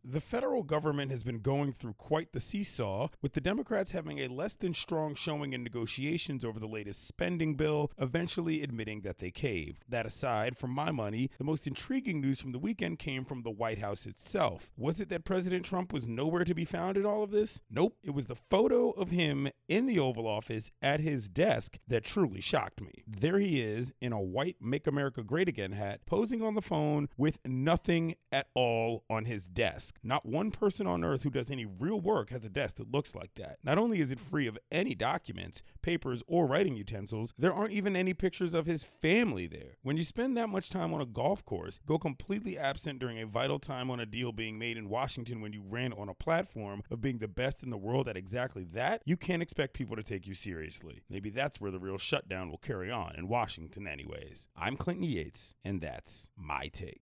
The federal government has been going through quite the seesaw, with the Democrats having a less than strong showing in negotiations over the latest spending bill, eventually admitting that they caved. That aside, for my money, the most intriguing news from the weekend came from the White House itself. Was it that President Trump was nowhere to be found in all of this? Nope. It was the photo of him in the Oval Office at his desk that truly shocked me. There he is in a white Make America Great Again hat, posing on the phone with nothing at all on his desk. Not one person on earth who does any real work has a desk that looks like that. Not only is it free of any documents, papers, or writing utensils, there aren't even any pictures of his family there. When you spend that much time on a golf course, go completely absent during a vital time on a deal being made in Washington when you ran on a platform of being the best in the world at exactly that, you can't expect people to take you seriously. Maybe that's where the real shutdown will carry on in Washington anyways. I'm Clinton Yates, and that's my take.